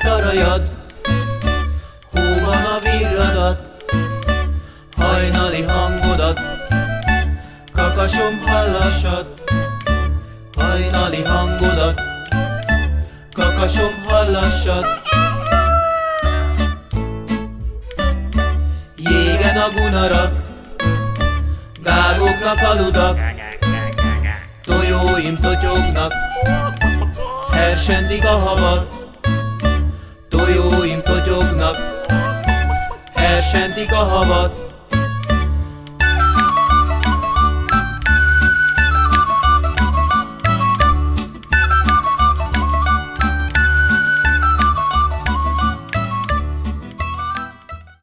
tarajad, hóban a virradat, hajnali hangodat, kakasom hallassad. Hajnali hangodat, kakasom hallassad. Jégen a gunarak, gágoknak aludak, tojóim totyognak, hersentik a havat. Tojóim totyognak, hersentik a havat.